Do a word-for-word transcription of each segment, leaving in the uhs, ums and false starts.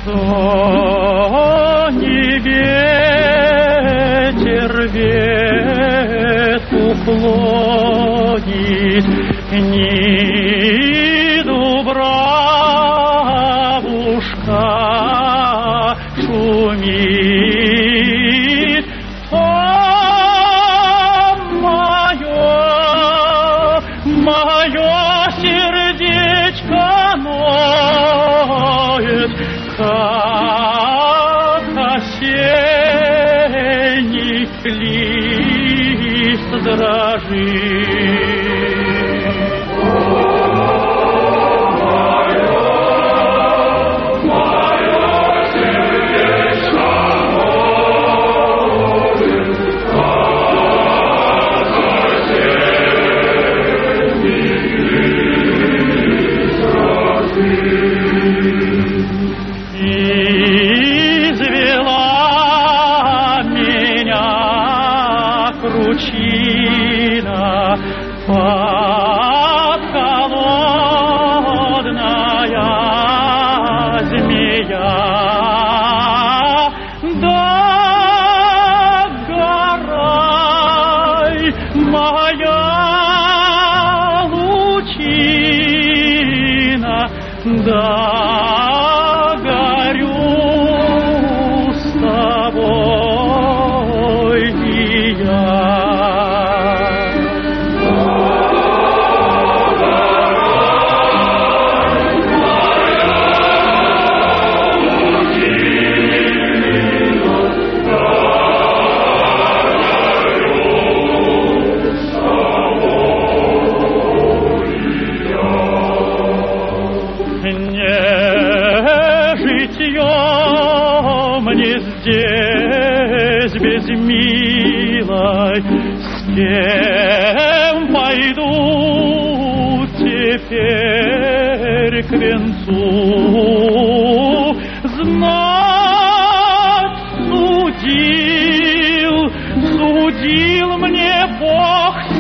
Что ни ветер ветку клонит, ни дубравушка шумит, то мое, мое сердечко ноет, как осенний лист дрожит. Кручина подколодная змея, да горай моя лучина, да горю с тобой и я. Мне здесь без милой, с кем пойду теперь к венцу? Знать судил, судил мне Бог с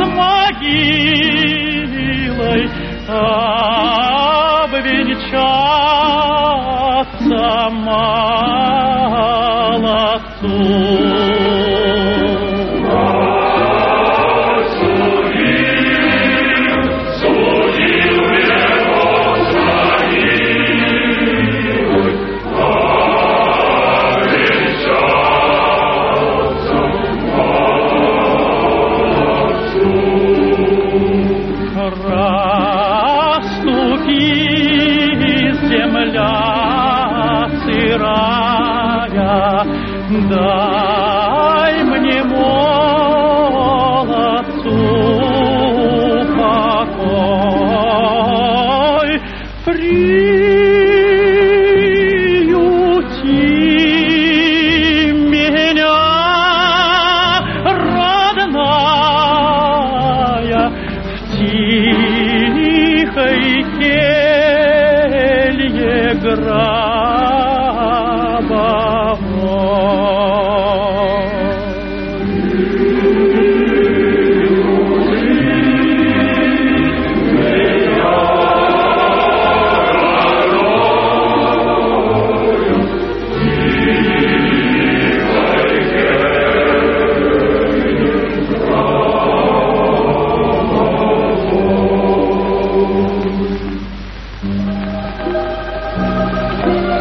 могилой, обвенчаться молодцу. Сырая, дай мне молодцу покой, приюти меня, родная, в тихой келье гробовой. Thank you.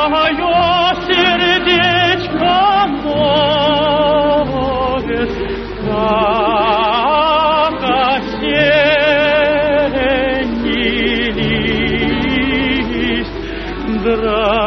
мое сердечко моет, как осенний лист, дрожит.